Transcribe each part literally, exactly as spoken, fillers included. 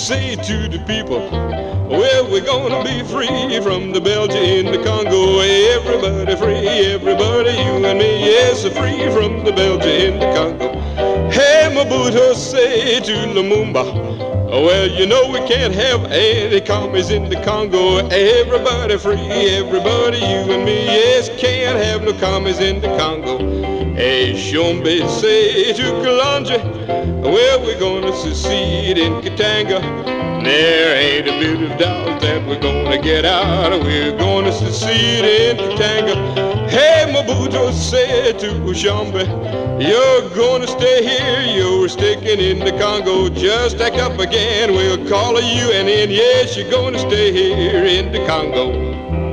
say to the people, well, we're gonna be free from the Belgian in the Congo. Everybody free, everybody, you and me, yes, free from the Belgian in the Congo. Hey, Mobutu say to Lumumba, well, you know we can't have any commies in the Congo. Everybody free, everybody, you and me, yes, can't have no commies in the Congo. Hey, Shombe say to Kalonji, well, we're gonna secede in Katanga. There ain't a bit of doubt that we're gonna get out. We're gonna secede in Katanga. Hey, Mobutu said to Shombe, you're gonna stay here, you're sticking in the Congo. Just act up again, we'll call you and in. Yes, you're gonna stay here in the Congo.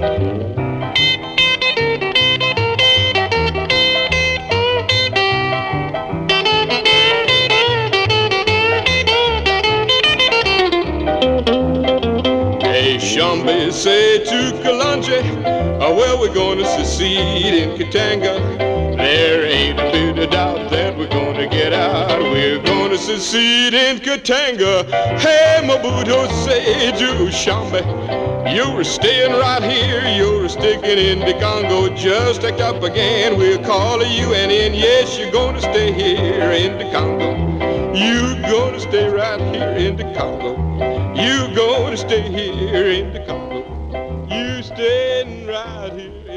Shombe said to Kalonji, oh, well, we're gonna secede in Katanga. There ain't a bit of doubt that we're gonna get out. We're gonna secede in Katanga. Hey, Mobutu said to Shombe, you're staying right here, you're sticking in the Congo. Just act up again, we'll call you and in. Yes, you're gonna stay here in the Congo. You're gonna stay right here in the Congo. You gonna stay here in the Congo. You staying right here.